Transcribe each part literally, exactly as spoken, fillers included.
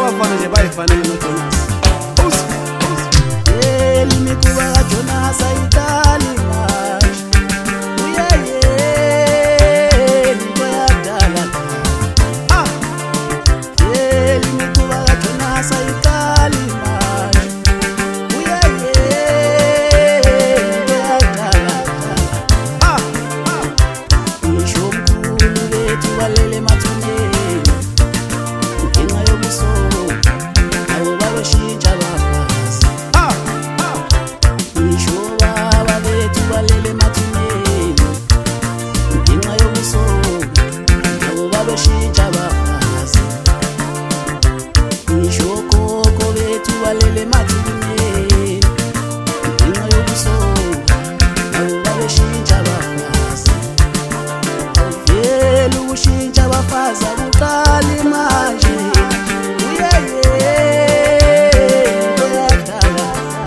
abafana nje bayifanele noJonas. Yeli mikuba kaJonas ayidali manje. Uyeye kwayadala. Ah. Yeli mikuba kaJonas ayidali manje. Uyeye kwayadala. Ah. Ngisho umkhulu bethu balele mathuneni. Ngenxa yobusobo abo babeshintsha bafazi. Ah, ah. Ngisho baba bethu balele mathuneni. Ngenxa yobusobo abo babeshintsha bafazi. Ngisho gogo bethu balele mathuneni. Ngenxa yobusobo abo babeshintsha bafazi. Vele ukushintsha abafazi akuqali manje. Uyeye uyadala.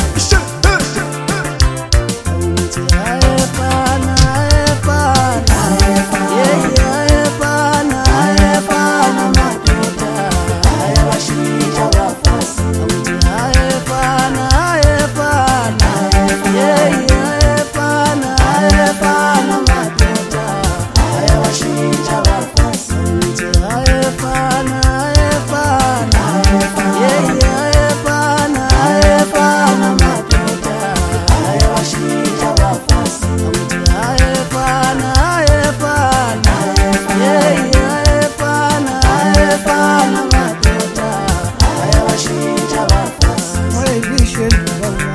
Uthi ayefana ayefana yeye ayefana ayefana madoda ayabashintsha abafazi. Uthi ayefana ayefana yeye ayefana ayefana madoda ayabashintsha abafazi. Uthi ayefana ayefana yeye ayefana ayefana madoda ayabashintsha abafazi. Uthi ayefana ayefana yeye ayefana ayefana madoda ayabashintsha abafazi. Wayelisheni baba,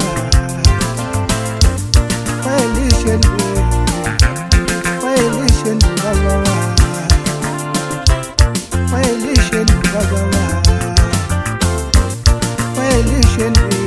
wayelisheni, wayelisheni baba, wayelisheni baba, wayelisheni.